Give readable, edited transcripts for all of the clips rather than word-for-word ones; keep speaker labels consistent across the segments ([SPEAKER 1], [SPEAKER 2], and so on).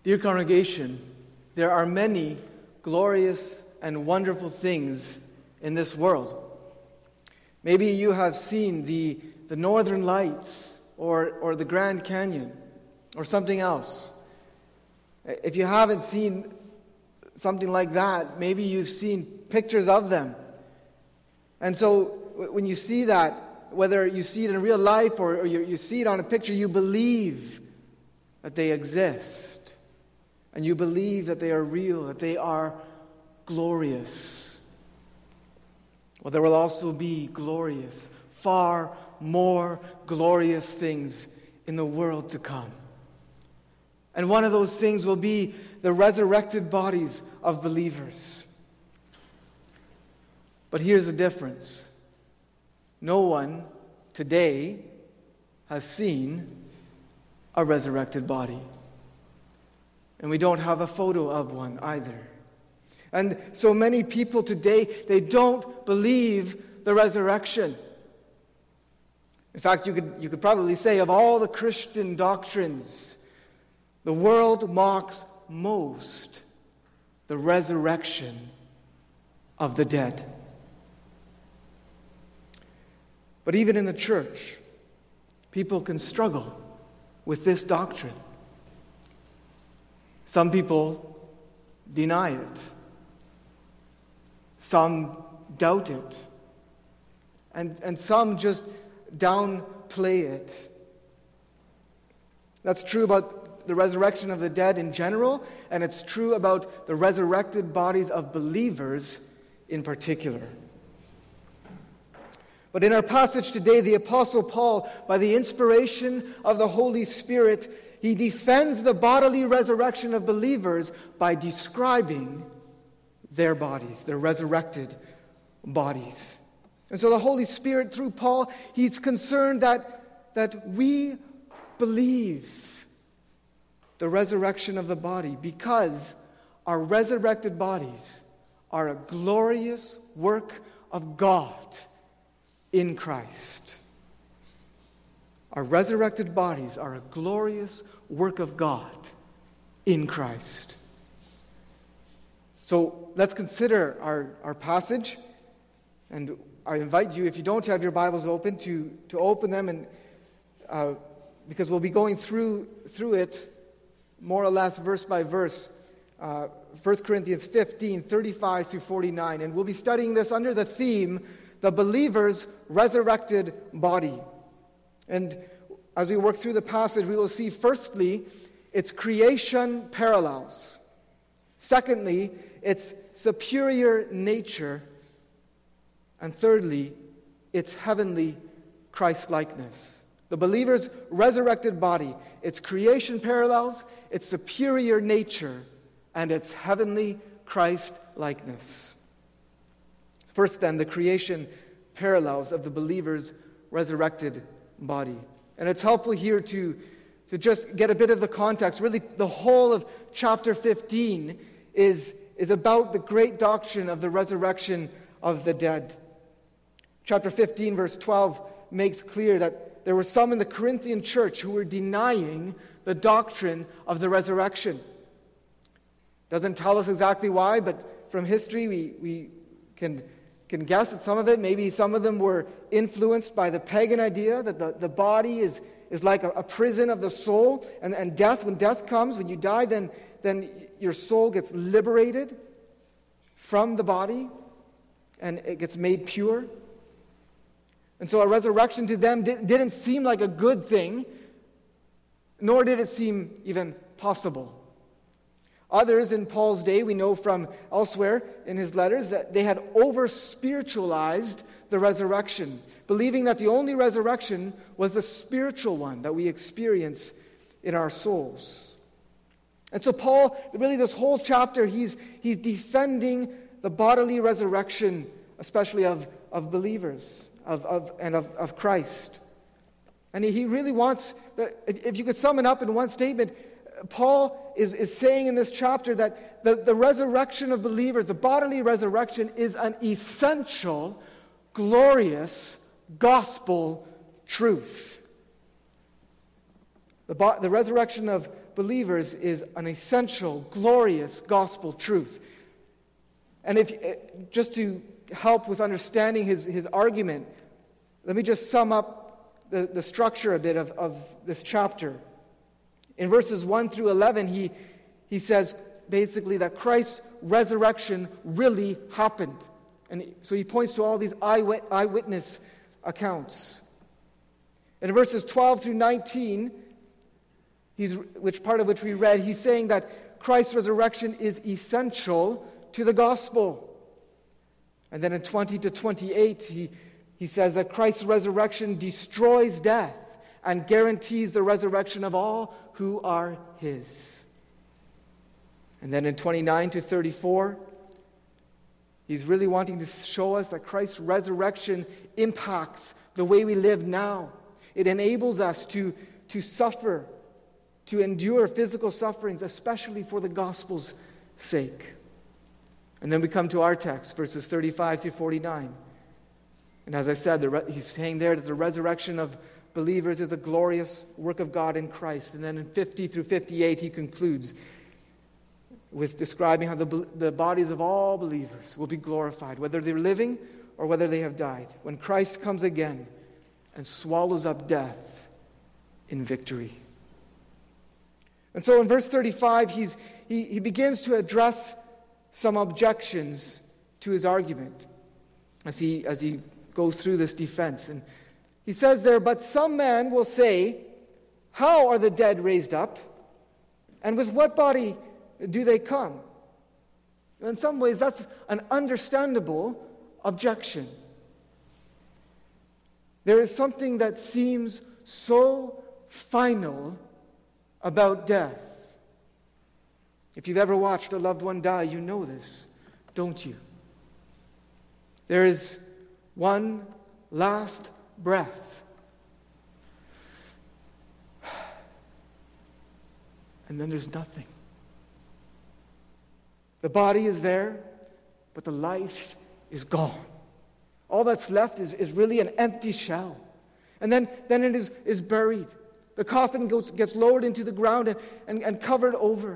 [SPEAKER 1] Dear congregation, there are many glorious and wonderful things in this world. Maybe you have seen the Northern Lights or the Grand Canyon or something else. If you haven't seen something like that, maybe you've seen pictures of them. And so when you see that, whether you see it in real life or you see it on a picture, you believe that they exist. And you believe that they are real, that they are glorious. Well, there will also be glorious, far more glorious things in the world to come. And one of those things will be the resurrected bodies of believers. But here's the difference. No one today has seen a resurrected body. And we don't have a photo of one either. And so many people today, they don't believe the resurrection. In fact, you could probably say of all the Christian doctrines, the world mocks most the resurrection of the dead. But even in the church, people can struggle with this doctrine. Some people deny it. Some doubt it. And some just downplay it. That's true about the resurrection of the dead in general, and it's true about the resurrected bodies of believers in particular. But in our passage today, the Apostle Paul, by the inspiration of the Holy Spirit, he defends the bodily resurrection of believers by describing their bodies, their resurrected bodies. And so the Holy Spirit, through Paul, he's concerned that we believe the resurrection of the body because our resurrected bodies are a glorious work of God in Christ. Our resurrected bodies are a glorious work of God in Christ. So let's consider our passage. And I invite you, if you don't have your Bibles open, to open them, and because we'll be going through it more or less verse by verse. 1 Corinthians 15, 35 through 49. And we'll be studying this under the theme, the believer's resurrected body. And as we work through the passage, we will see, firstly, its creation parallels. Secondly, its superior nature. And thirdly, its heavenly Christ-likeness. The believer's resurrected body, its creation parallels, its superior nature, and its heavenly Christ-likeness. First, then, the creation parallels of the believer's resurrected body. And it's helpful here to just get a bit of the context. Really, the whole of chapter 15 is about the great doctrine of the resurrection of the dead. Chapter 15, verse 12, makes clear that there were some in the Corinthian church who were denying the doctrine of the resurrection. Doesn't tell us exactly why, but from history we can guess at some of it. Maybe some of them were influenced by the pagan idea that the body is like a prison of the soul, and death, when death comes, when you die, then your soul gets liberated from the body, and it gets made pure. And so a resurrection to them didn't seem like a good thing, nor did it seem even possible. Others in Paul's day, we know from elsewhere in his letters, that they had over-spiritualized the resurrection, believing that the only resurrection was the spiritual one that we experience in our souls. And so Paul, really this whole chapter, he's defending the bodily resurrection, especially of believers, of Christ. And he really wants, if you could sum it up in one statement, Paul is saying in this chapter that the resurrection of believers, the bodily resurrection, is an essential, glorious gospel truth. The resurrection of believers is an essential, glorious gospel truth. And just to help with understanding his argument, let me just sum up the structure a bit of this chapter. In verses 1 through 11, he says basically that Christ's resurrection really happened. And so he points to all these eyewitness accounts. And in verses 12 through 19, which we read, he's saying that Christ's resurrection is essential to the gospel. And then in 20 to 28, he says that Christ's resurrection destroys death and guarantees the resurrection of all who are his. And then in 29 to 34, he's really wanting to show us that Christ's resurrection impacts the way we live now. It enables us to suffer, to endure physical sufferings, especially for the gospel's sake. And then we come to our text, verses 35 through 49. And as I said, he's saying there that the resurrection of believers is a glorious work of God in Christ. And then in 50 through 58, he concludes with describing how the bodies of all believers will be glorified, whether they're living or whether they have died, when Christ comes again and swallows up death in victory. And so in verse 35, he begins to address some objections to his argument as he goes through this defense. And he says there, "But some man will say, 'How are the dead raised up? And with what body do they come?'" In some ways, that's an understandable objection. There is something that seems so final about death. If you've ever watched a loved one die, you know this, don't you? There is one last breath. And then there's nothing. The body is there, but the life is gone. All that's left is really an empty shell. And then it is buried. The coffin gets lowered into the ground and covered over.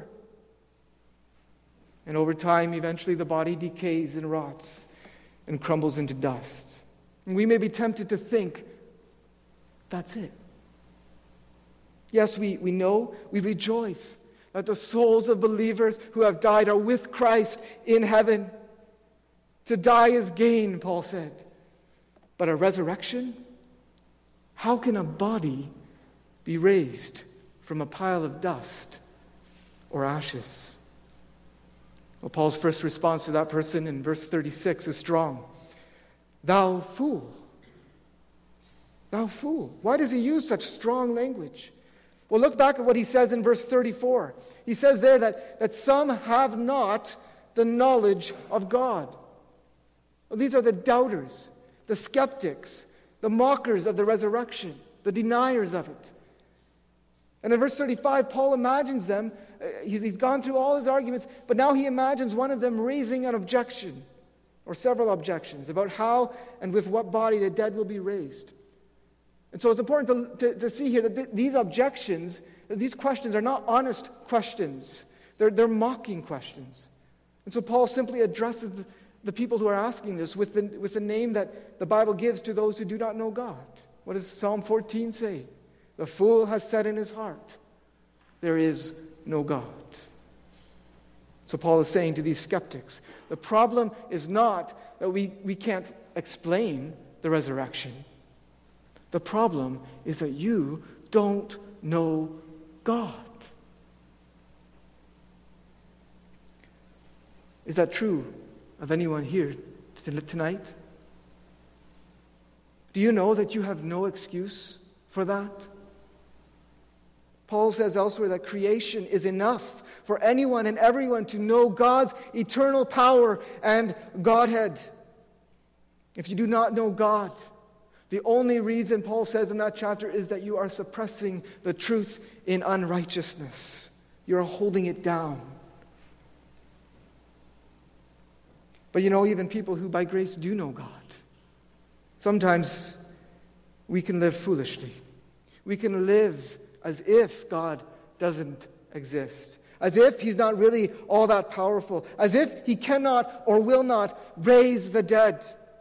[SPEAKER 1] And over time, eventually the body decays and rots and crumbles into dust. And we may be tempted to think, that's it. Yes, we know, we rejoice that the souls of believers who have died are with Christ in heaven. To die is gain, Paul said. But a resurrection? How can a body be raised from a pile of dust or ashes? Well, Paul's first response to that person in verse 36 is strong. "Thou fool. Thou fool." Why does he use such strong language? Well, look back at what he says in verse 34. He says there that some have not the knowledge of God. Well, these are the doubters, the skeptics, the mockers of the resurrection, the deniers of it. And in verse 35, Paul imagines them, he's gone through all his arguments, but now he imagines one of them raising an objection, or several objections, about how and with what body the dead will be raised. And so it's important to see here that these objections, these questions are not honest questions. They're mocking questions. And so Paul simply addresses the people who are asking this with the name that the Bible gives to those who do not know God. What does Psalm 14 say? "The fool has said in his heart, there is no God." So Paul is saying to these skeptics, the problem is not that we can't explain the resurrection. The problem is that you don't know God. Is that true of anyone here tonight? Do you know that you have no excuse for that? Paul says elsewhere that creation is enough for anyone and everyone to know God's eternal power and Godhead. If you do not know God, the only reason, Paul says in that chapter, is that you are suppressing the truth in unrighteousness. You're holding it down. But you know, even people who by grace do know God, sometimes we can live foolishly. We can live as if God doesn't exist. As if he's not really all that powerful. As if he cannot or will not raise the dead.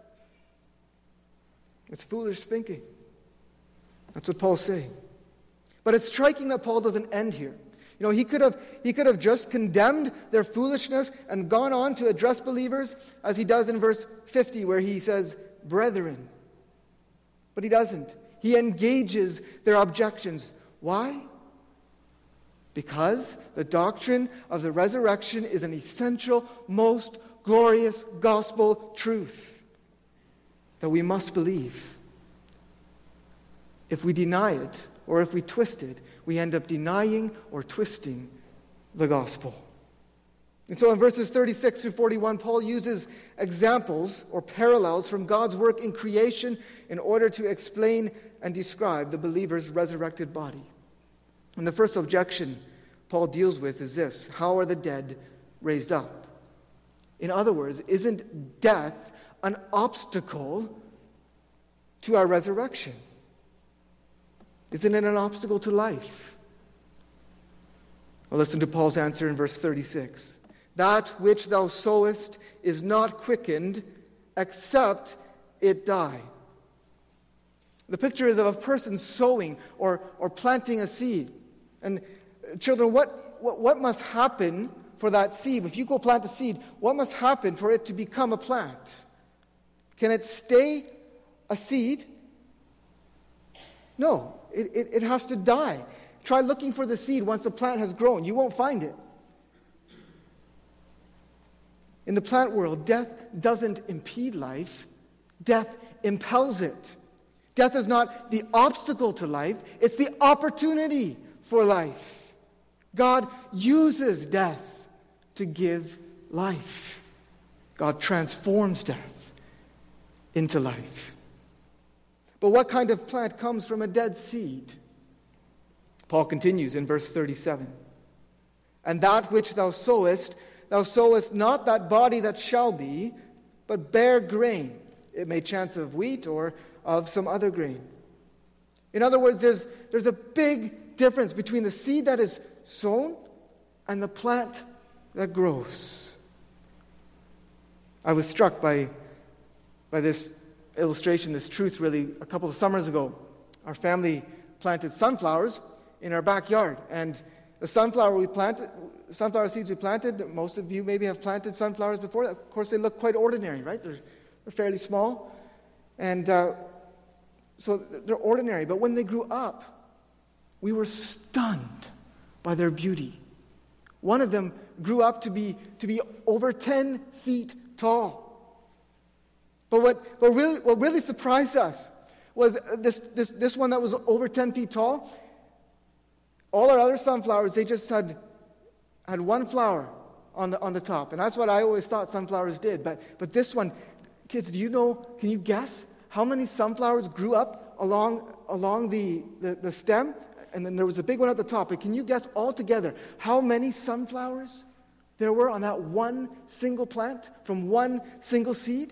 [SPEAKER 1] It's foolish thinking. That's what Paul's saying. But it's striking that Paul doesn't end here. He could have just condemned their foolishness and gone on to address believers, as he does in verse 50, where he says, brethren. But he doesn't. He engages their objections. Why? Because the doctrine of the resurrection is an essential, most glorious gospel truth that we must believe. If we deny it, or if we twist it, we end up denying or twisting the gospel. And so in verses 36 through 41, Paul uses examples or parallels from God's work in creation in order to explain and describe the believer's resurrected body. And the first objection Paul deals with is this: how are the dead raised up? In other words, isn't death an obstacle to our resurrection? Isn't it an obstacle to life? Well, listen to Paul's answer in verse 36. That which thou sowest is not quickened, except it die. The picture is of a person sowing or planting a seed. And children, what must happen for that seed? If you go plant a seed, what must happen for it to become a plant? Can it stay a seed? No. It has to die. Try looking for the seed once the plant has grown. You won't find it. In the plant world, death doesn't impede life. Death impels it. Death is not the obstacle to life. It's the opportunity for life. God uses death to give life. God transforms death into life. But what kind of plant comes from a dead seed? Paul continues in verse 37. And that which thou sowest not that body that shall be, but bare grain. It may chance of wheat or of some other grain. In other words, there's a big difference between the seed that is sown and the plant that grows. I was struck by this illustration, this truth really, a couple of summers ago. Our family planted sunflowers in our backyard, and the sunflower seeds we planted, most of you maybe have planted sunflowers before. Of course, they look quite ordinary, right? They're fairly small, and so they're ordinary. But when they grew up, we were stunned by their beauty. One of them grew up to be over 10 feet tall. But what really surprised us was this one that was over 10 feet tall. All our other sunflowers, they just had one flower on the top. And that's what I always thought sunflowers did. But this one, kids, can you guess how many sunflowers grew up along the stem? And then there was a big one at the top. But can you guess altogether how many sunflowers there were on that one single plant from one single seed?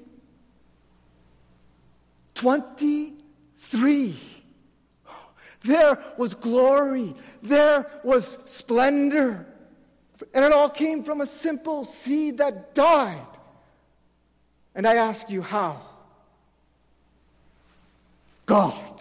[SPEAKER 1] 23. There was glory. There was splendor. And it all came from a simple seed that died. And I ask you, how? God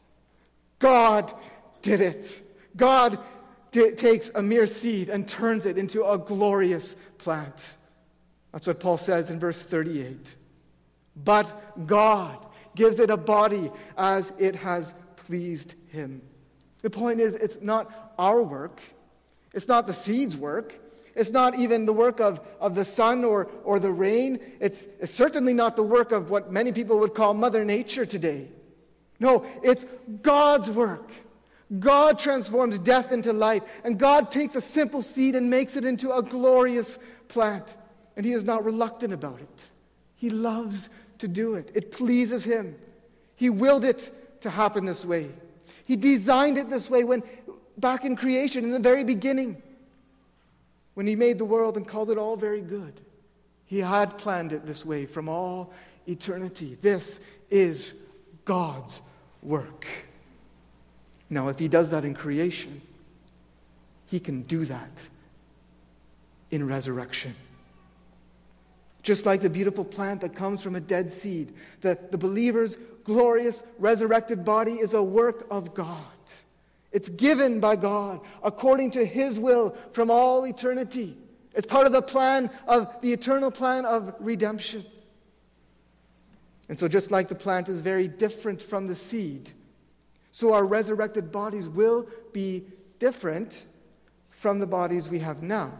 [SPEAKER 1] did it. God takes a mere seed and turns it into a glorious plant. That's what Paul says in verse 38. But God gives it a body as it has pleased him. The point is, it's not our work. It's not the seed's work. It's not even the work of the sun or the rain. It's certainly not the work of what many people would call Mother Nature today. No, it's God's work. God transforms death into life, and God takes a simple seed and makes it into a glorious plant. And he is not reluctant about it. He loves to do it. It pleases him. He willed it to happen this way. He designed it this way back in creation, in the very beginning, when he made the world and called it all very good. He had planned it this way from all eternity. This is God's work. Now, if he does that in creation, He can do that in resurrection. Just like the beautiful plant that comes from a dead seed, the believer's glorious resurrected body is a work of God. It's given by God according to His will from all eternity. It's part of the eternal plan of redemption. And so just like the plant is very different from the seed, so our resurrected bodies will be different from the bodies we have now.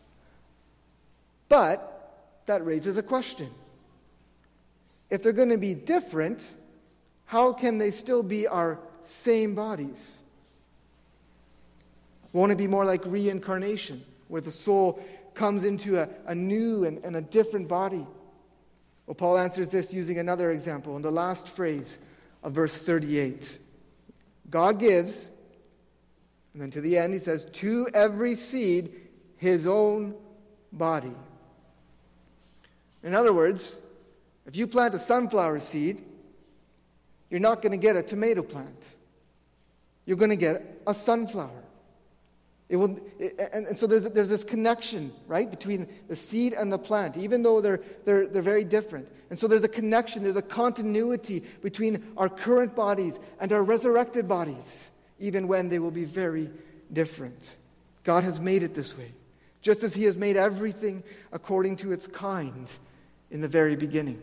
[SPEAKER 1] But that raises a question. If they're going to be different, how can they still be our same bodies? Won't it be more like reincarnation, where the soul comes into a new and a different body? Well, Paul answers this using another example in the last phrase of verse 38. God gives, and then to the end he says, to every seed his own body. In other words, if you plant a sunflower seed, you're not going to get a tomato plant. You're going to get a sunflower. And so there's this connection, right, between the seed and the plant, even though they're very different. And so there's a connection, there's a continuity between our current bodies and our resurrected bodies, even when they will be very different. God has made it this way, just as He has made everything according to its kind in the very beginning.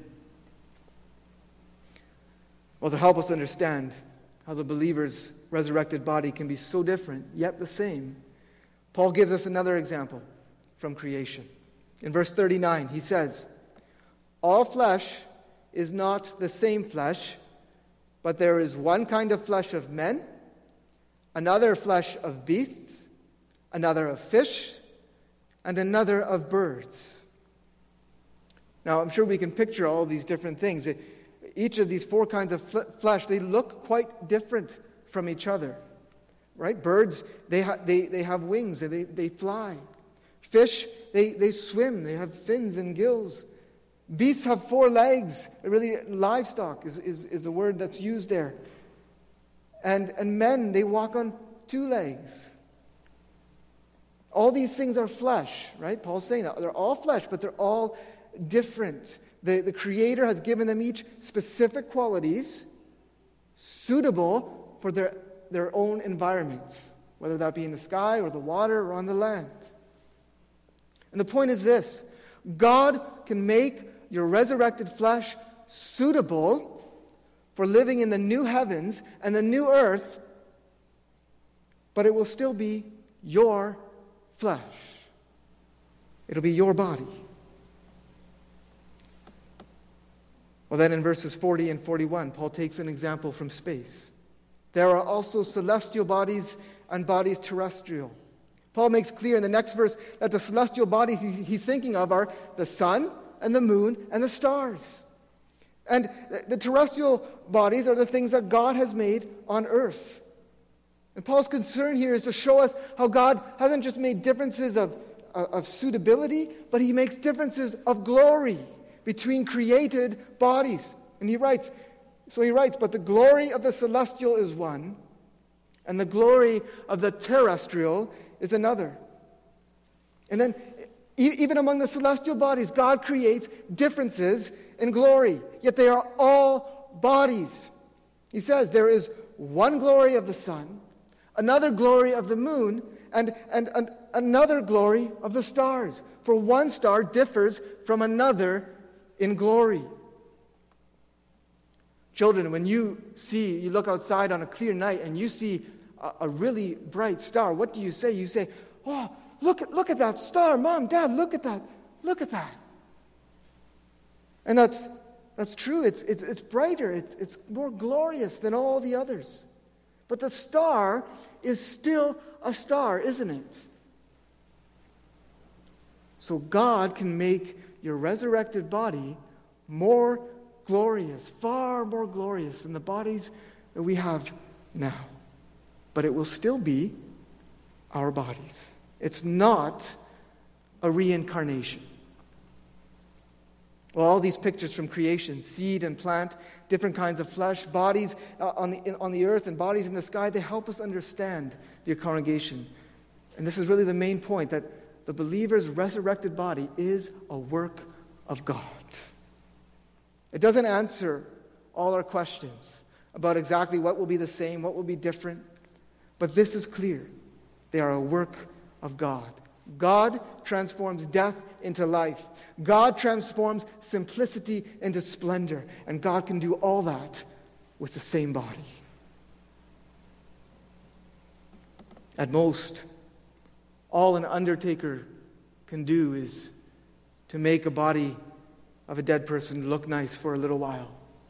[SPEAKER 1] Well, to help us understand how the believer's resurrected body can be so different, yet the same, Paul gives us another example from creation. In verse 39, he says, all flesh is not the same flesh, but there is one kind of flesh of men, another flesh of beasts, another of fish, and another of birds. Now, I'm sure we can picture all these different things. Each of these four kinds of flesh, they look quite different from each other. Right? Birds, they have wings, they fly. Fish, they swim, they have fins and gills. Beasts have 4 legs. Really, livestock is the word that's used there. And men, they walk on 2 legs. All these things are flesh, right? Paul's saying that. They're all flesh, but they're all different. The Creator has given them each specific qualities suitable for their own environments, whether that be in the sky or the water or on the land. And the point is this: God can make your resurrected flesh suitable for living in the new heavens and the new earth, but it will still be your flesh. It'll be your body. Well, then in verses 40 and 41, Paul takes an example from space. There are also celestial bodies and bodies terrestrial. Paul makes clear in the next verse that the celestial bodies he's thinking of are the sun and the moon and the stars. And the terrestrial bodies are the things that God has made on earth. And Paul's concern here is to show us how God hasn't just made differences of suitability, but He makes differences of glory between created bodies. And he writes, but the glory of the celestial is one, and the glory of the terrestrial is another. And then, even among the celestial bodies, God creates differences in glory, yet they are all bodies. He says there is one glory of the sun, another glory of the moon, and another glory of the stars. For one star differs from another in glory. Children, when you look outside on a clear night and you see a really bright star, what do you say? You say, oh, look at that star. Mom, Dad, look at that. Look at that. And that's true. It's brighter. It's more glorious than all the others. But the star is still a star, isn't it? So God can make your resurrected body more glorious, far more glorious than the bodies that we have now. But it will still be our bodies. It's not a reincarnation. Well, all these pictures from creation, seed and plant, different kinds of flesh, bodies on the earth and bodies in the sky, they help us understand, dear congregation, And this is really the main point, that the believer's resurrected body is a work of God. It doesn't answer all our questions about exactly what will be the same, what will be different. But this is clear. They are a work of God. God transforms death into life. God transforms simplicity into splendor. And God can do all that with the same body. At most, all an undertaker can do is to make a body of a dead person look nice for a little while.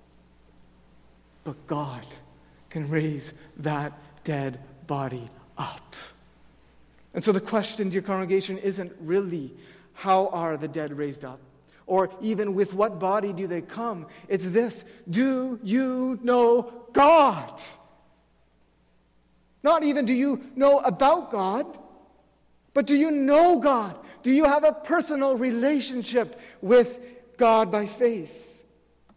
[SPEAKER 1] But God can raise that dead body up. And so the question, dear congregation, isn't really how are the dead raised up? Or even with what body do they come? It's this: do you know God? Not even do you know about God, but do you know God? Do you have a personal relationship with God by faith?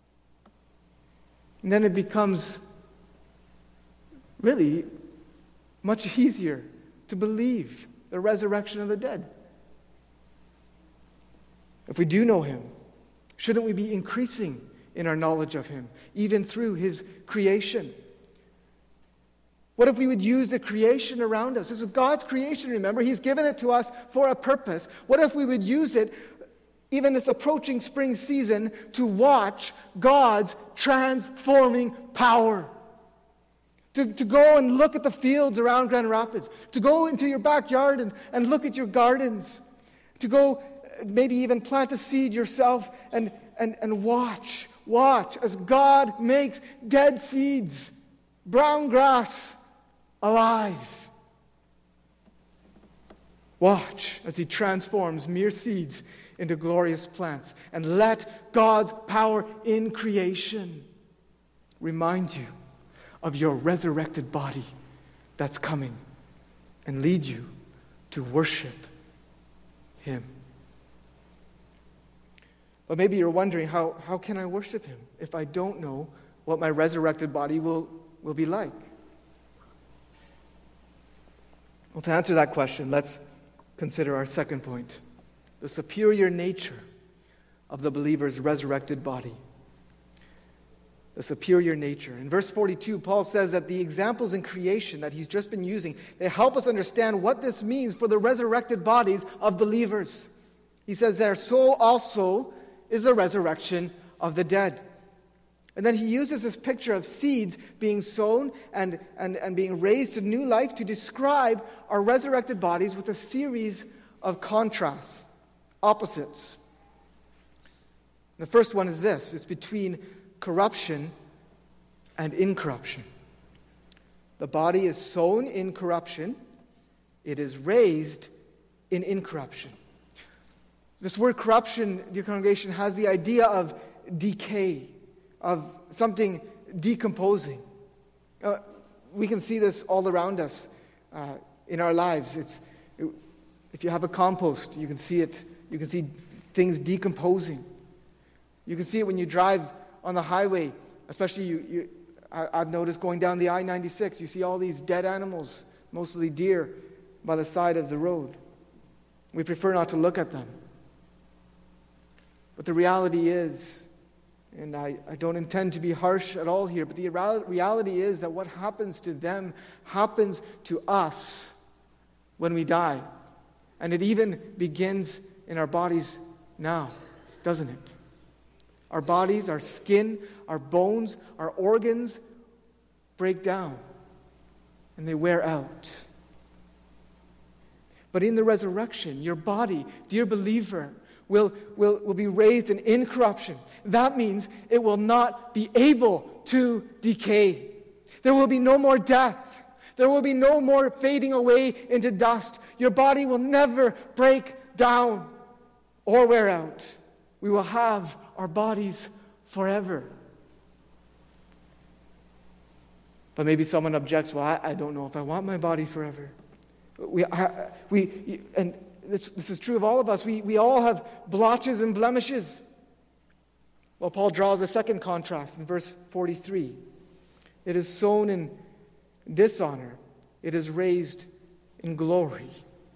[SPEAKER 1] And then it becomes really much easier to believe the resurrection of the dead. If we do know Him, shouldn't we be increasing in our knowledge of Him, even through His creation? What if we would use the creation around us? This is God's creation, remember? He's given it to us for a purpose. What if we would use it, even this approaching spring season, to watch God's transforming power? To go and look at the fields around Grand Rapids. To go into your backyard and look at your gardens. To go maybe even plant a seed yourself and watch. Watch as God makes dead seeds, brown grass, alive. Watch as He transforms mere seeds into glorious plants. And let God's power in creation remind you of your resurrected body that's coming and lead you to worship Him. But maybe you're wondering, how can I worship Him if I don't know what my resurrected body will be like? Well, to answer that question, let's consider our second point: the superior nature of the believer's resurrected body. The superior nature. In verse 42, Paul says that the examples in creation that he's just been using, they help us understand what this means for the resurrected bodies of believers. He says there, so also is the resurrection of the dead. And then he uses this picture of seeds being sown and being raised to new life to describe our resurrected bodies with a series of contrasts, opposites. The first one is this: it's between corruption and incorruption. The body is sown in corruption. It is raised in incorruption. This word corruption, dear congregation, has the idea of decay, of something decomposing. We can see this all around us in our lives. If you have a compost, you can see it. You can see things decomposing. You can see it when you drive on the highway, especially I've noticed going down the I-96, you see all these dead animals, mostly deer, by the side of the road. We prefer not to look at them. But the reality is, and I don't intend to be harsh at all here, but the reality is that what happens to them happens to us when we die. And it even begins in our bodies now, doesn't it? Our bodies, our skin, our bones, our organs break down and they wear out. But in the resurrection, your body, dear believer, will be raised in incorruption. That means it will not be able to decay. There will be no more death. There will be no more fading away into dust. Your body will never break down or wear out. We will have our bodies forever. But maybe someone objects, well, I don't know if I want my body forever. And this is true of all of us. We all have blotches and blemishes. Well, Paul draws a second contrast in verse 43. It is sown in dishonor. It is raised in glory.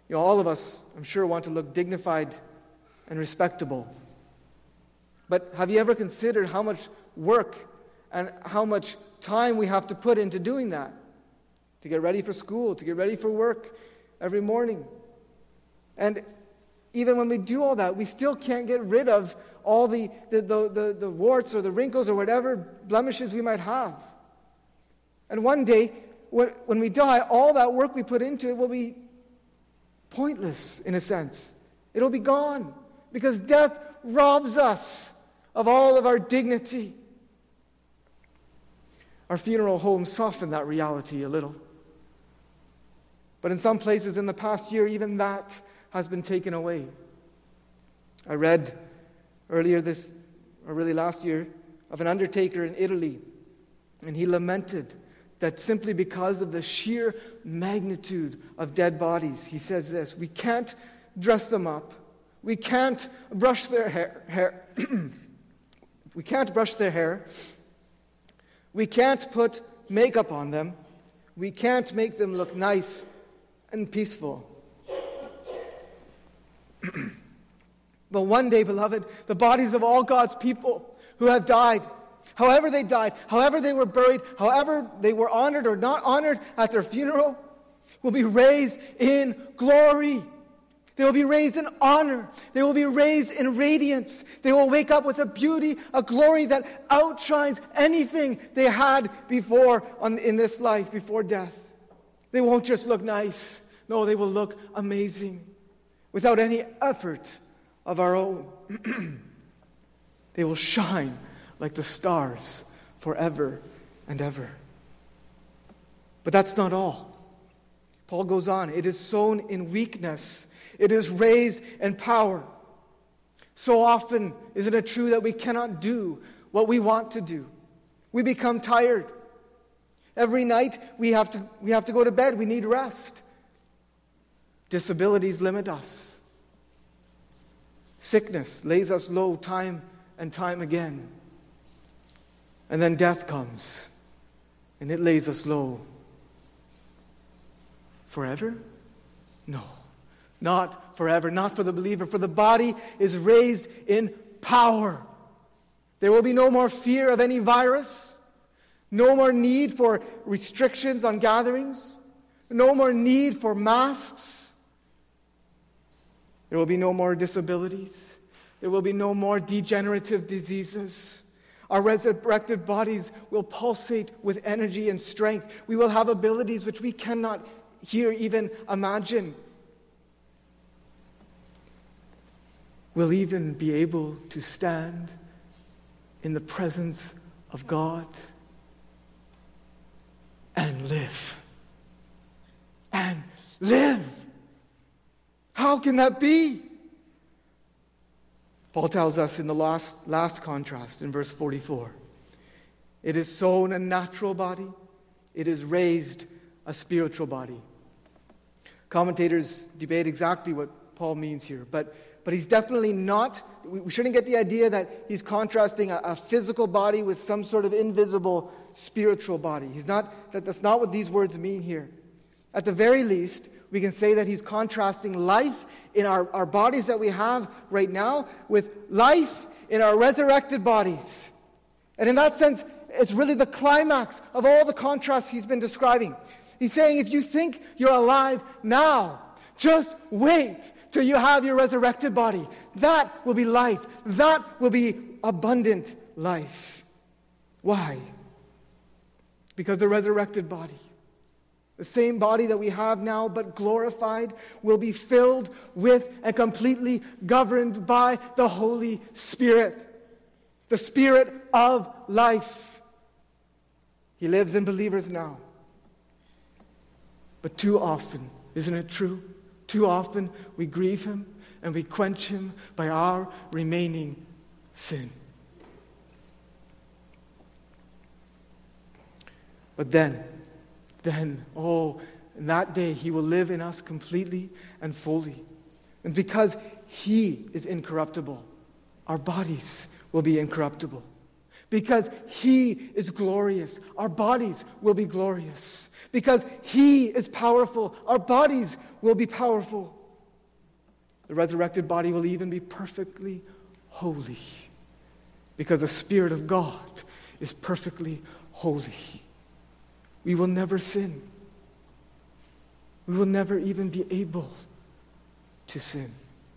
[SPEAKER 1] All of us, I'm sure, want to look dignified and respectable. But have you ever considered how much work and how much time we have to put into doing that? To get ready for school, to get ready for work every morning. And even when we do all that, we still can't get rid of all the warts or the wrinkles or whatever blemishes we might have. And one day, when we die, all that work we put into it will be pointless, in a sense. It'll be gone, because death robs us of all of our dignity. Our funeral homes soften that reality a little. But in some places in the past year, even that has been taken away. I read last year, of an undertaker in Italy, and he lamented that simply because of the sheer magnitude of dead bodies, he says this: we can't dress them up, we can't brush their hair, we can't brush their hair, we can't put makeup on them, we can't make them look nice and peaceful. But one day, beloved, the bodies of all God's people who have died, however they died, however they were buried, however they were honored or not honored at their funeral, will be raised in glory. They will be raised in honor. They will be raised in radiance. They will wake up with a beauty, a glory that outshines anything they had before in this life, before death. They won't just look nice. No, they will look amazing without any effort of our own. They will shine like the stars forever and ever. But that's not all. Paul goes on, it is sown in weakness, it is raised in power. So often, isn't it true that we cannot do what we want to do? We become tired. Every night we have to go to bed, we need rest. Disabilities limit us. Sickness lays us low time and time again. And then death comes, and it lays us low. Forever? No, not forever, not for the believer, for the body is raised in power. There will be no more fear of any virus, no more need for restrictions on gatherings, no more need for masks. There will be no more disabilities. There will be no more degenerative diseases. Our resurrected bodies will pulsate with energy and strength. We will have abilities which we cannot here even imagine. We'll even be able to stand in the presence of God and live. And live. How can that be? Paul tells us in the last contrast in verse 44. It is sown a natural body, it is raised a spiritual body. Commentators debate exactly what Paul means here, but he's definitely not, we shouldn't get the idea that he's contrasting a physical body with some sort of invisible spiritual body. That's not what these words mean here. At the very least, we can say that he's contrasting life in our bodies that we have right now with life in our resurrected bodies. And in that sense, it's really the climax of all the contrasts he's been describing. He's saying, if you think you're alive now, just wait till you have your resurrected body. That will be life. That will be abundant life. Why? Because the resurrected body, the same body that we have now, but glorified, will be filled with and completely governed by the Holy Spirit, the Spirit of life. He lives in believers now. But too often, isn't it true? Too often we grieve Him and we quench Him by our remaining sin. But then, in that day, He will live in us completely and fully. And because He is incorruptible, our bodies will be incorruptible. Because He is glorious, our bodies will be glorious. Because He is powerful, our bodies will be powerful. The resurrected body will even be perfectly holy. Because the Spirit of God is perfectly holy. We will never sin. We will never even be able to sin.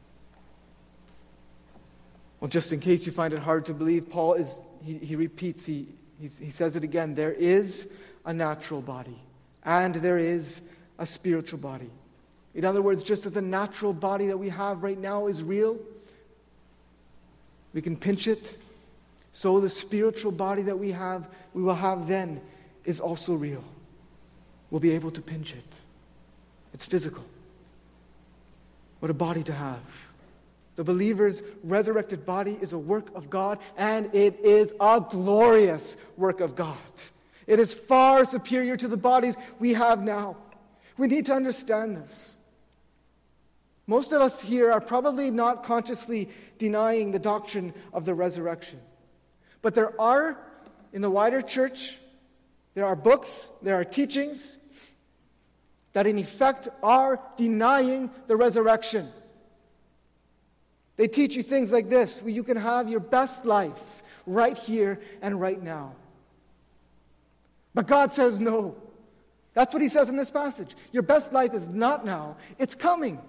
[SPEAKER 1] Well, just in case you find it hard to believe, Paul he repeats, he says it again. There is a natural body, and there is a spiritual body. In other words, just as the natural body that we have right now is real, we can pinch it, so the spiritual body that we will have then is also real. We'll be able to pinch it. It's physical. What a body to have. The believer's resurrected body is a work of God, and it is a glorious work of God. It is far superior to the bodies we have now. We need to understand this. Most of us here are probably not consciously denying the doctrine of the resurrection. But there are, in the wider church, there are books, there are teachings that in effect are denying the resurrection. They teach you things like this, where you can have your best life right here and right now. But God says no. That's what He says in this passage. Your best life is not now, it's coming.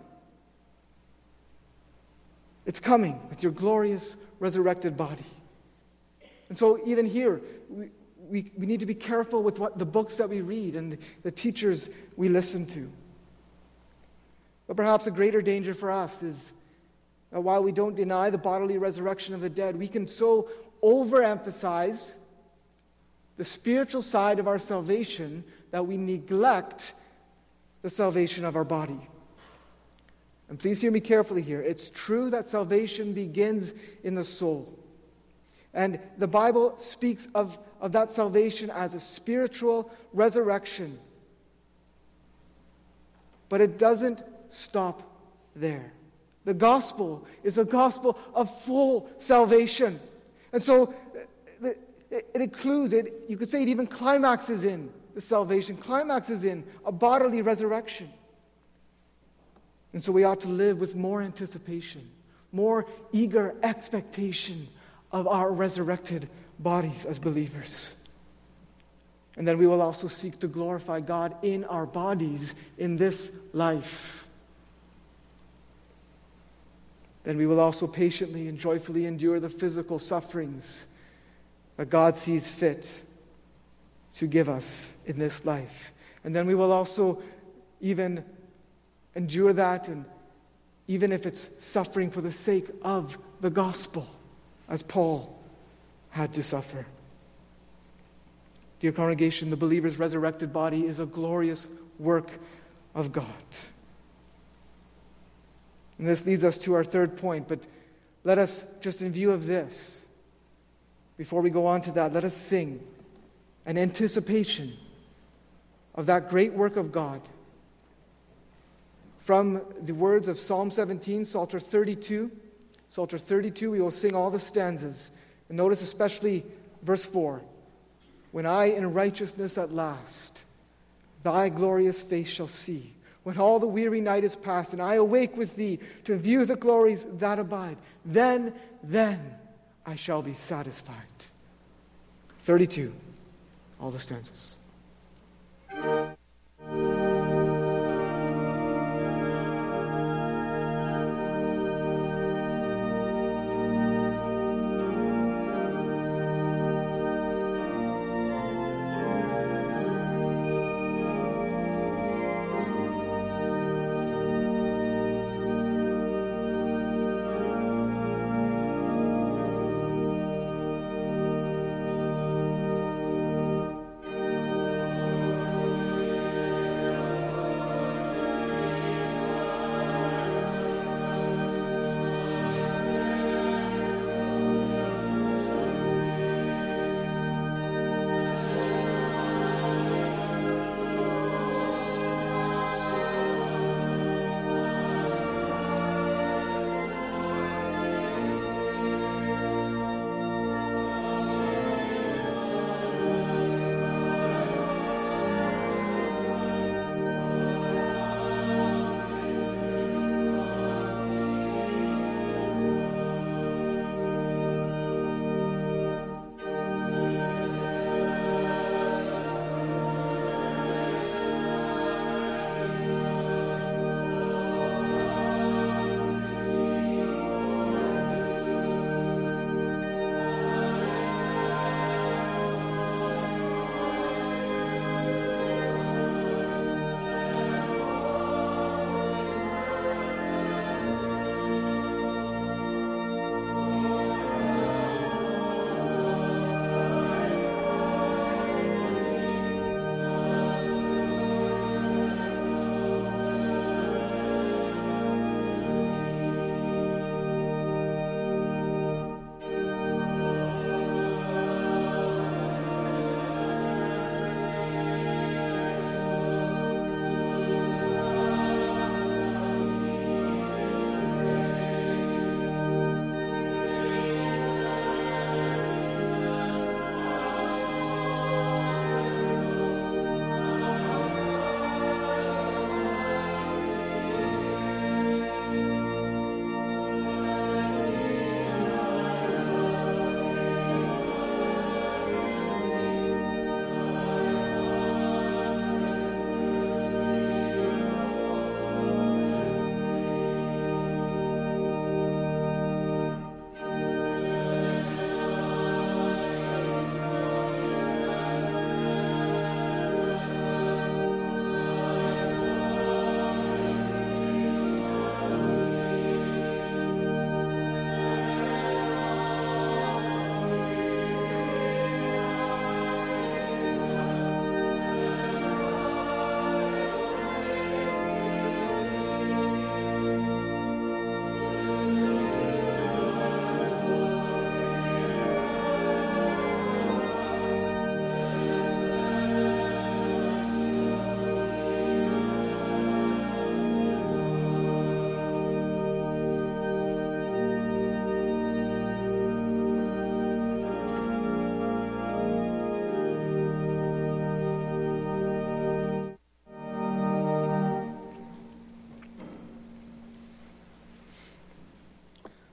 [SPEAKER 1] It's coming with your glorious resurrected body. And so even here, we need to be careful with what the books that we read and the teachers we listen to. But perhaps a greater danger for us is that while we don't deny the bodily resurrection of the dead, we can so overemphasize the spiritual side of our salvation that we neglect the salvation of our body. And please hear me carefully here. It's true that salvation begins in the soul. And the Bible speaks of that salvation as a spiritual resurrection. But it doesn't stop there. The gospel is a gospel of full salvation. And so it includes, you could say it even climaxes in the salvation, climaxes in a bodily resurrection. And so we ought to live with more anticipation, more eager expectation of our resurrected bodies as believers. And then we will also seek to glorify God in our bodies in this life. Then we will also patiently and joyfully endure the physical sufferings that God sees fit to give us in this life. And then we will also even endure that, and even if it's suffering for the sake of the gospel, as Paul had to suffer. Dear congregation, the believer's resurrected body is a glorious work of God. And this leads us to our third point, but let us, just in view of this, before we go on to that, let us sing an anticipation of that great work of God from the words of Psalm 17, Psalter 32. Psalter 32, we will sing all the stanzas. And notice especially verse 4. When I in righteousness at last thy glorious face shall see, when all the weary night is past, and I awake with thee to view the glories that abide, then I shall be satisfied. 32, all the stanzas.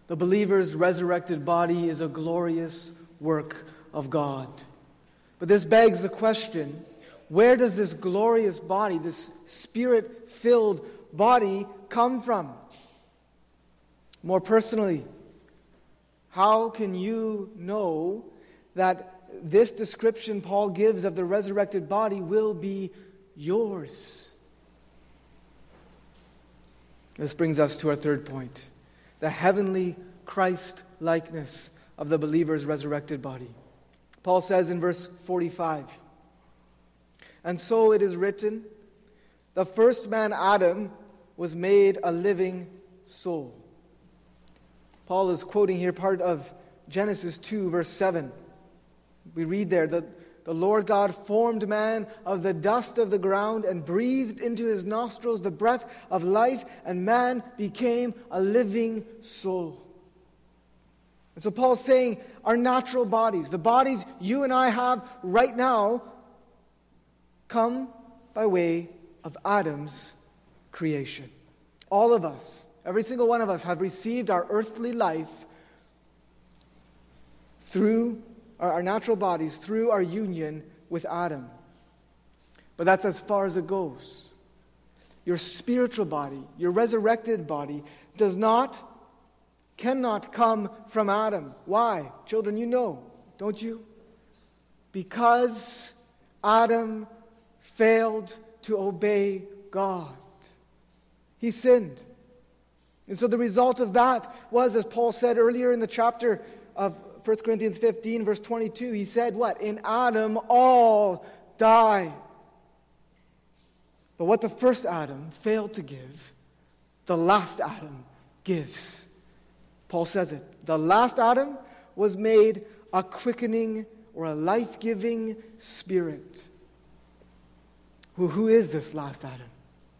[SPEAKER 1] The believer's resurrected body is a glorious work of God. But this begs the question, where does this glorious body, this Spirit-filled body, come from? More personally, how can you know that this description Paul gives of the resurrected body will be yours? This brings us to our third point, the heavenly Christ-likeness of the believer's resurrected body. Paul says in verse 45, "And so it is written, the first man, Adam, was made a living soul." Paul is quoting here part of Genesis 2, verse 7. We read there that the Lord God formed man of the dust of the ground and breathed into his nostrils the breath of life, and man became a living soul. And so Paul's saying our natural bodies, the bodies you and I have right now, come by way of Adam's creation. All of us, every single one of us, have received our earthly life through our natural bodies, through our union with Adam. But that's as far as it goes. Your spiritual body, your resurrected body, cannot come from Adam. Why? Children, you know, don't you? Because Adam failed to obey God. He sinned. And so the result of that was, as Paul said earlier in the chapter of 1 Corinthians 15, verse 22, he said what? In Adam all die. But what the first Adam failed to give, the last Adam gives. Paul says it. The last Adam was made a quickening or a life-giving spirit. Who is this last Adam?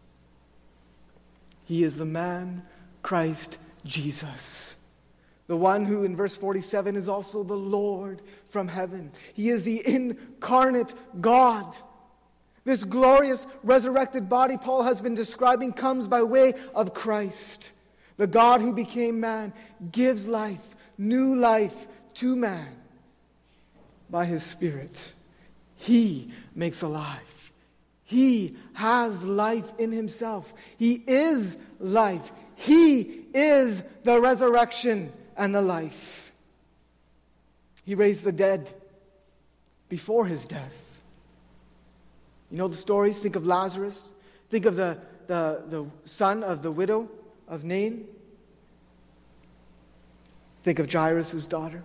[SPEAKER 1] He is the man, Christ Jesus. The one who in verse 47 is also the Lord from heaven. He is the incarnate God. This glorious resurrected body Paul has been describing comes by way of Christ. The God who became man gives life, new life to man by his Spirit. He makes alive. He has life in himself. He is life. He is the resurrection and the life. He raised the dead before his death. You know the stories? Think of Lazarus. Think of the son of the widow of Nain. Think of Jairus' daughter.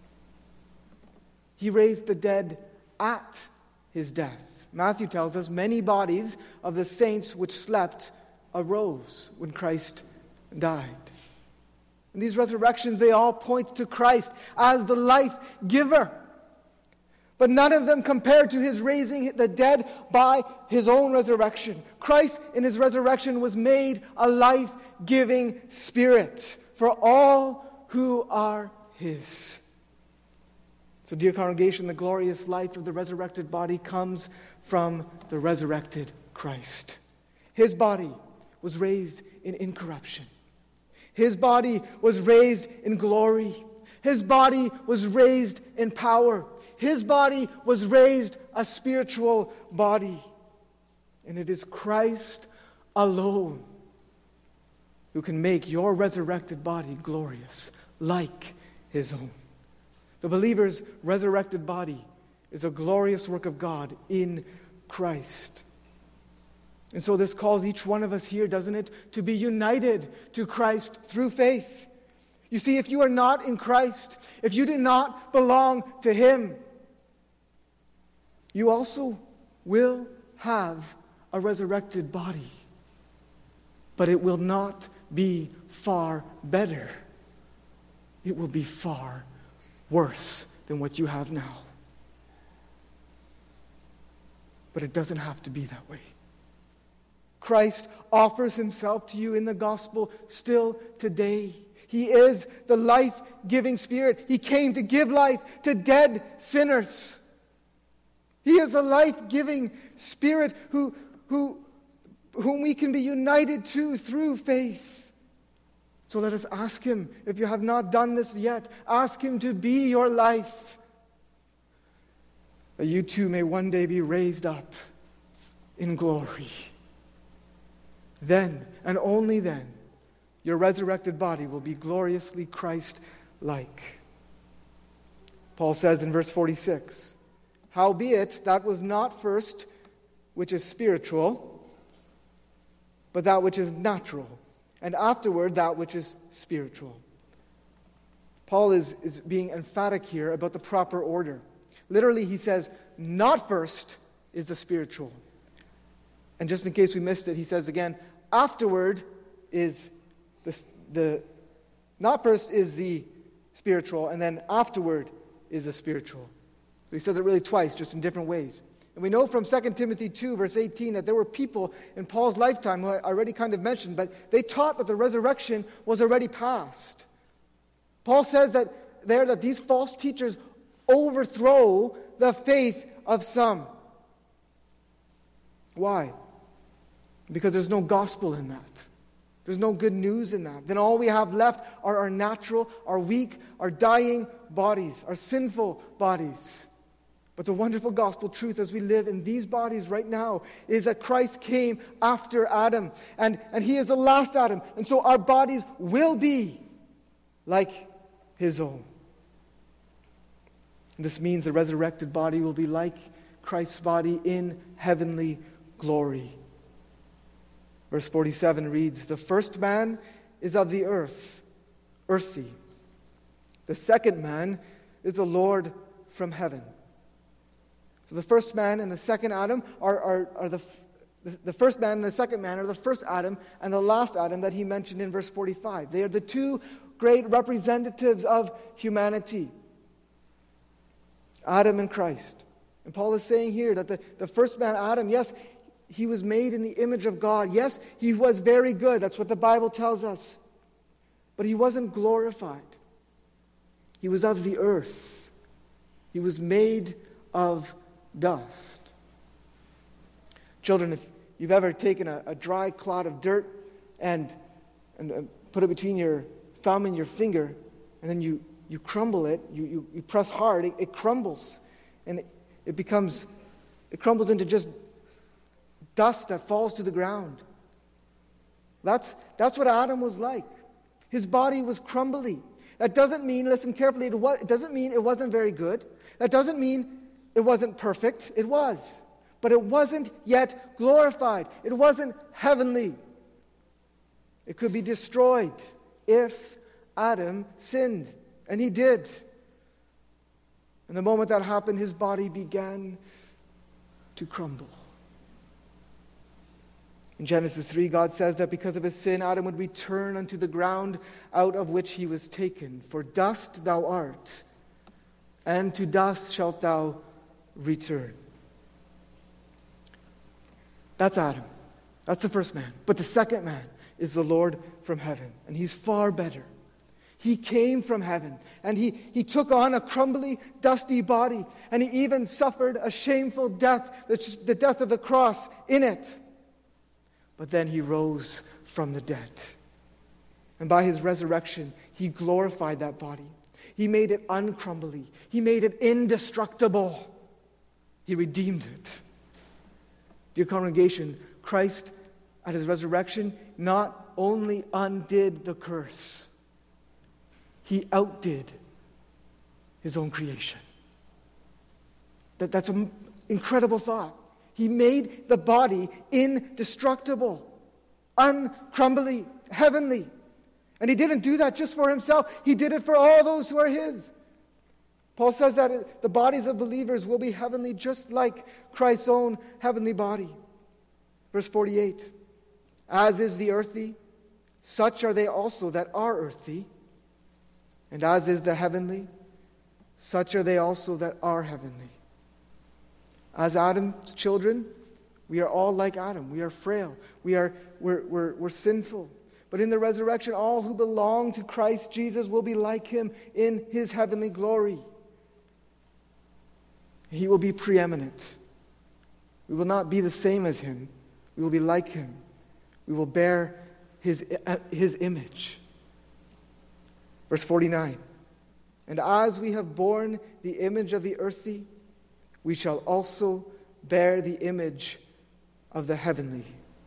[SPEAKER 1] He raised the dead at his death. Matthew tells us many bodies of the saints which slept arose when Christ died. And these resurrections, they all point to Christ as the life giver. But none of them compared to his raising the dead by his own resurrection. Christ in his resurrection was made a life-giving spirit for all who are his. So, dear congregation, the glorious life of the resurrected body comes from the resurrected Christ. His body was raised in incorruption. His body was raised in glory. His body was raised in power. His body was raised a spiritual body. And it is Christ alone who can make your resurrected body glorious, like his own. The believer's resurrected body is a glorious work of God in Christ. And so this calls each one of us here, doesn't it, to be united to Christ through faith. You see, if you are not in Christ, if you do not belong to him, you also will have a resurrected body. But it will not be far better. It will be far worse than what you have now. But it doesn't have to be that way. Christ offers himself to you in the gospel still today. He is the life-giving Spirit. He came to give life to dead sinners. He is a life-giving Spirit whom we can be united to through faith. So let us ask Him, if you have not done this yet, ask Him to be your life, that you too may one day be raised up in glory. Then, and only then, your resurrected body will be gloriously Christ-like. Paul says in verse 46, howbeit that was not first which is spiritual, but that which is natural, and afterward that which is spiritual. Paul is being emphatic here about the proper order. Literally, he says, not first is the spiritual. And just in case we missed it, he says again, afterward is not first is the spiritual, and then afterward is the spiritual. So he says it really twice, just in different ways. And we know from 2 Timothy 2, verse 18, that there were people in Paul's lifetime who I already kind of mentioned, but they taught that the resurrection was already past. Paul says that these false teachers overthrow the faith of some. Why? Because there's no gospel in that. There's no good news in that. Then all we have left are our natural, our weak, our dying bodies, our sinful bodies. But the wonderful gospel truth as we live in these bodies right now is that Christ came after Adam, and He is the last Adam. And so our bodies will be like His own. And this means the resurrected body will be like Christ's body in heavenly glory. Verse 47 reads, the first man is of the earth, earthy. The second man is the Lord from heaven. So the first man and the second Adam are the first man and the second man are the first Adam and the last Adam that he mentioned in verse 45. They are the two great representatives of humanity, Adam and Christ. And Paul is saying here that the first man, Adam, yes, he was made in the image of God. Yes, he was very good. That's what the Bible tells us. But he wasn't glorified. He was of the earth. He was made of dust. Children, if you've ever taken a dry clod of dirt and put it between your thumb and your finger, and then you crumble it, you press hard, it crumbles. And it crumbles into just dust that falls to the ground. That's what Adam was like. His body was crumbly. That doesn't mean, listen carefully, it doesn't mean it wasn't very good. That doesn't mean it wasn't perfect. It was. But it wasn't yet glorified. It wasn't heavenly. It could be destroyed if Adam sinned. And he did. And the moment that happened, his body began to crumble. In Genesis 3, God says that because of his sin, Adam would return unto the ground out of which he was taken. For dust thou art, and to dust shalt thou return. That's Adam. That's the first man. But the second man is the Lord from heaven, and he's far better. He came from heaven, and he took on a crumbly, dusty body, and he even suffered a shameful death, the death of the cross in it. But then he rose from the dead. And by his resurrection, he glorified that body. He made it uncrumbly. He made it indestructible. He redeemed it. Dear congregation, Christ, at his resurrection, not only undid the curse, he outdid his own creation. That's an incredible thought. He made the body indestructible, uncrumbly, heavenly. And he didn't do that just for himself. He did it for all those who are his. Paul says that the bodies of believers will be heavenly just like Christ's own heavenly body. Verse 48, as is the earthy, such are they also that are earthy. And as is the heavenly, such are they also that are heavenly. As Adam's children, we are all like Adam. We are frail. We're sinful. But in the resurrection, all who belong to Christ Jesus will be like him in his heavenly glory. He will be preeminent. We will not be the same as him. We will be like him. We will bear his image. Verse 49. And as we have borne the image of the earthly, we shall also bear the image of the heavenly.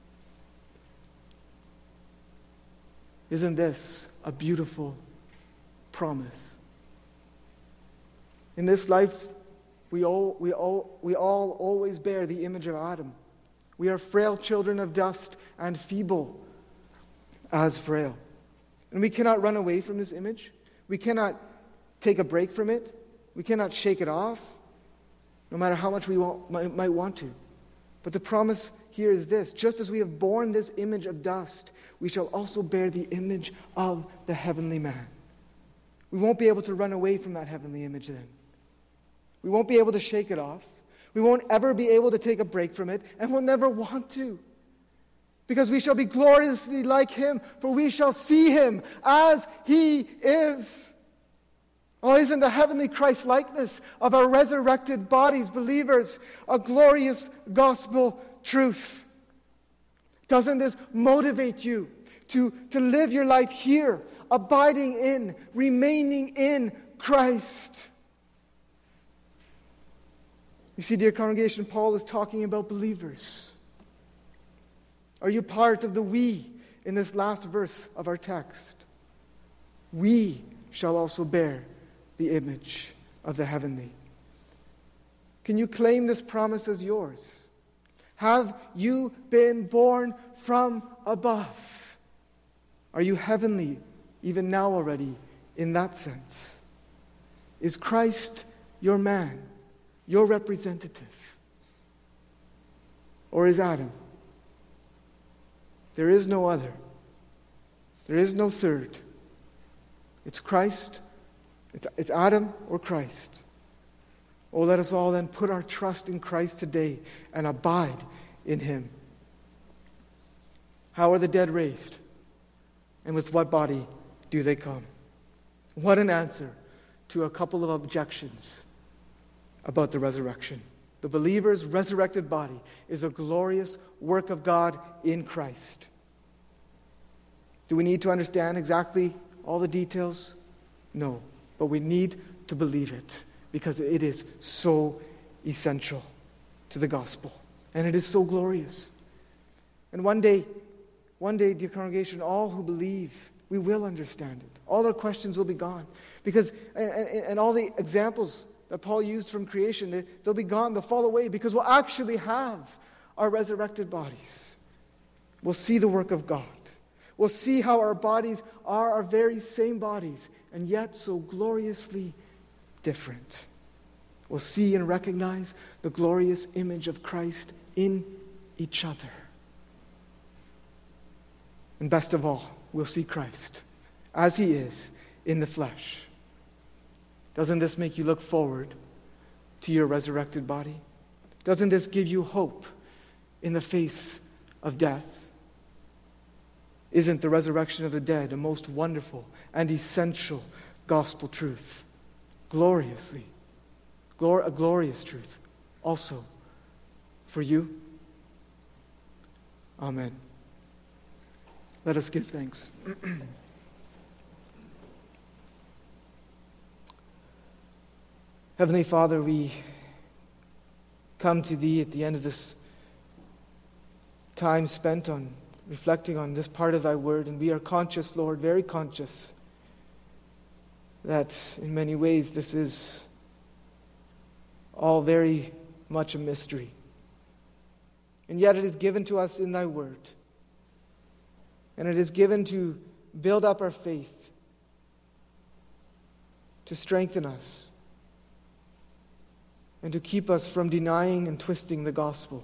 [SPEAKER 1] Isn't this a beautiful promise? In this life, we all always bear the image of Adam. We are frail children of dust and feeble as frail. And we cannot run away from this image. We cannot take a break from it. We cannot shake it off, no matter how much we might want to. But the promise here is this: just as we have borne this image of dust, we shall also bear the image of the heavenly man. We won't be able to run away from that heavenly image then. We won't be able to shake it off. We won't ever be able to take a break from it, and we'll never want to. Because we shall be gloriously like him, for we shall see him as he is. Oh, isn't the heavenly Christ-likeness of our resurrected bodies, believers, a glorious gospel truth? Doesn't this motivate you to live your life here, abiding in, remaining in Christ? You see, dear congregation, Paul is talking about believers. Are you part of the we in this last verse of our text? We shall also bear the image of the heavenly. Can you claim this promise as yours? Have you been born from above? Are you heavenly even now already in that sense? Is Christ your man, your representative? Or is Adam? There is no other. There is no third. It's Christ. It's Adam or Christ. Oh, let us all then put our trust in Christ today and abide in him. How are the dead raised? And with what body do they come? What an answer to a couple of objections about the resurrection. The believer's resurrected body is a glorious work of God in Christ. Do we need to understand exactly all the details? No, but we need to believe it because it is so essential to the gospel, and it is so glorious. And one day, dear congregation, all who believe, we will understand it. All our questions will be gone, because and all the examples that Paul used from creation, they'll be gone, they'll fall away, because we'll actually have our resurrected bodies. We'll see the work of God. We'll see how our bodies are our very same bodies, and yet so gloriously different. We'll see and recognize the glorious image of Christ in each other. And best of all, we'll see Christ as he is in the flesh. Doesn't this make you look forward to your resurrected body? Doesn't this give you hope in the face of death? Isn't the resurrection of the dead a most wonderful and essential gospel truth? Gloriously. A glorious truth also for you. Amen. Let us give thanks. Heavenly Father, we come to Thee at the end of this time spent on reflecting on this part of Thy Word, and we are conscious, Lord, very conscious, that in many ways this is all very much a mystery. And yet it is given to us in Thy Word, and it is given to build up our faith, to strengthen us, and to keep us from denying and twisting the gospel.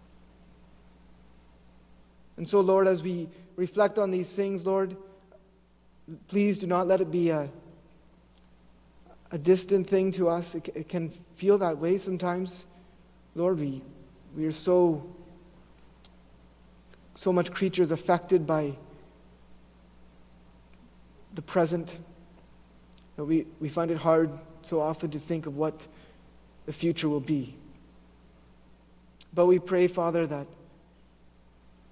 [SPEAKER 1] And so, Lord, as we reflect on these things, Lord, please do not let it be a distant thing to us. It can feel that way sometimes. Lord, we are so much creatures affected by the present that we find it hard so often to think of what the future will be. But we pray, Father, that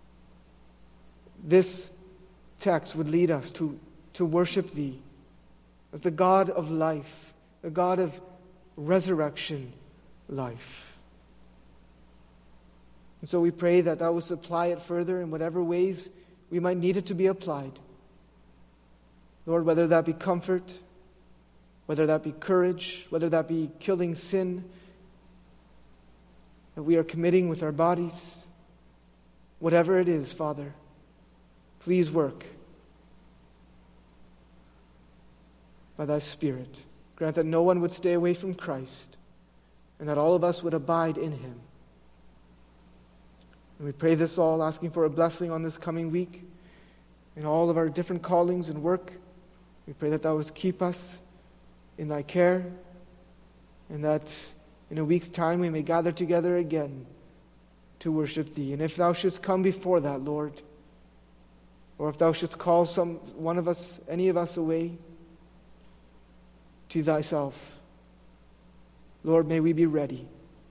[SPEAKER 1] this text would lead us to worship Thee as the God of life, the God of resurrection life. And so we pray that thou would supply it further in whatever ways we might need it to be applied. Lord, whether that be comfort, whether that be courage, whether that be killing sin that we are committing with our bodies, whatever it is, Father, please work by thy Spirit. Grant that no one would stay away from Christ, and that all of us would abide in him. And we pray this all, asking for a blessing on this coming week in all of our different callings and work. We pray that thou wouldst keep us in thy care, and that in a week's time we may gather together again to worship thee. And if thou shouldst come before that, Lord, or if thou shouldst call one of us, any of us away to thyself, Lord, may we be ready.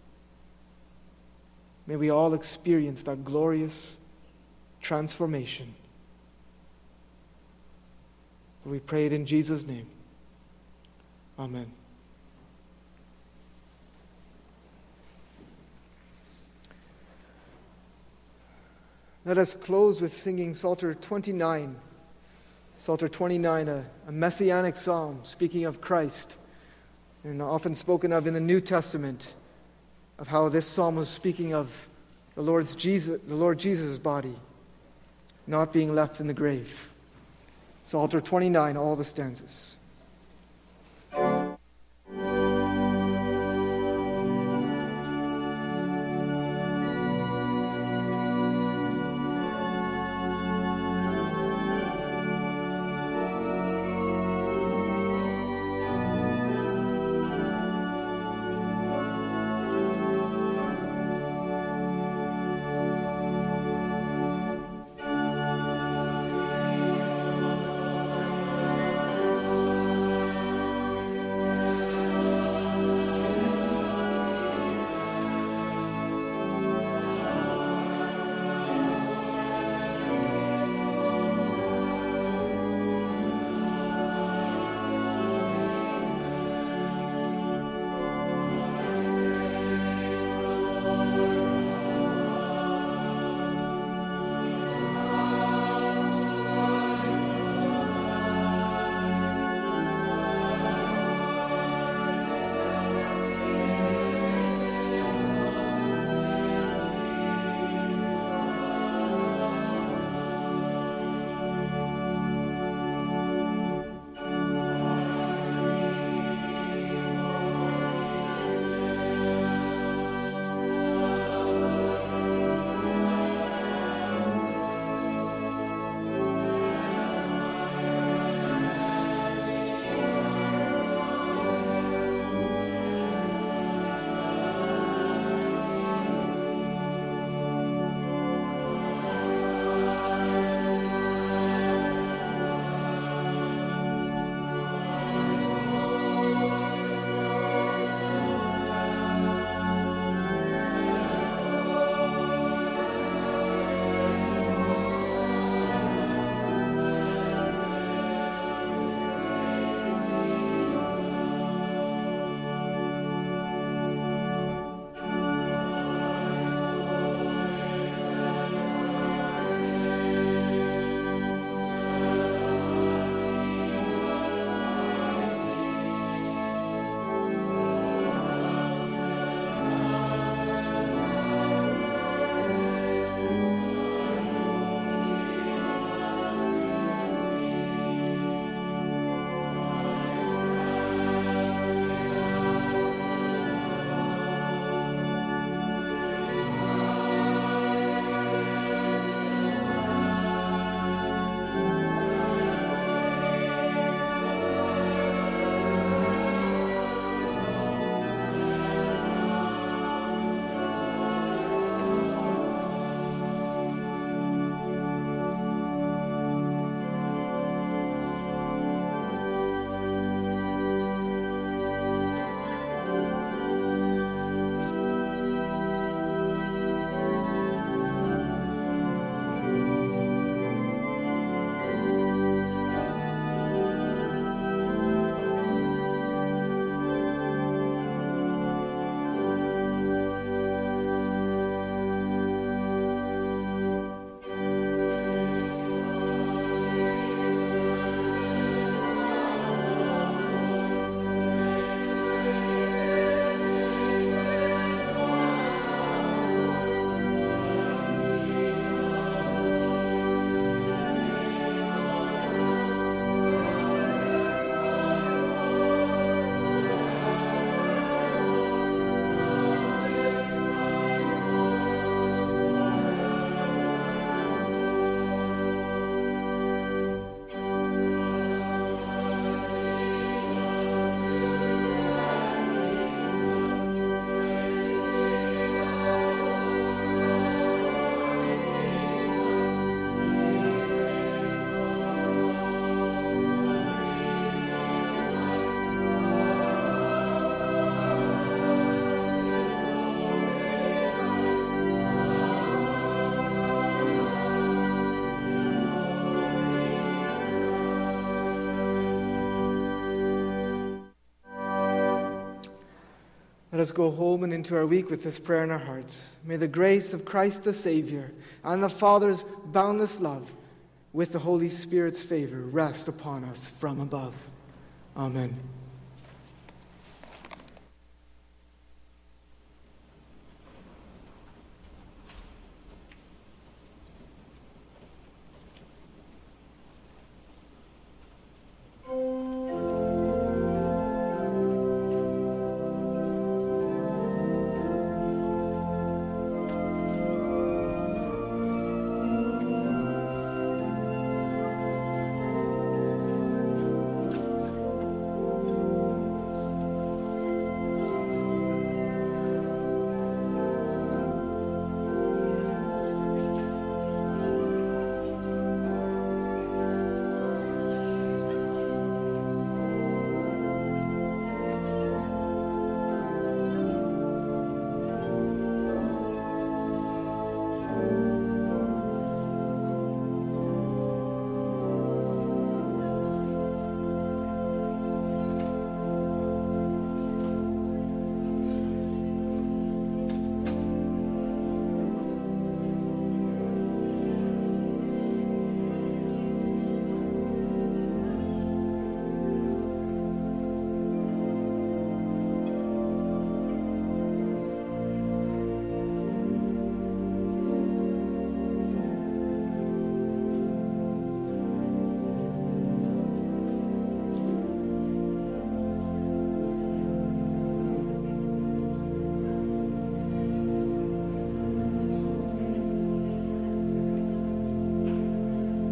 [SPEAKER 1] May we all experience that glorious transformation. We pray it in Jesus' name. Amen. Let us close with singing Psalter 29. Psalter 29, a messianic psalm speaking of Christ, and often spoken of in the New Testament, of how this psalm was speaking of the Lord Jesus' body not being left in the grave. Psalter 29, all the stanzas. Let us go home and into our week with this prayer in our hearts. May the grace of Christ the Savior and the Father's boundless love with the Holy Spirit's favor rest upon us from above. Amen.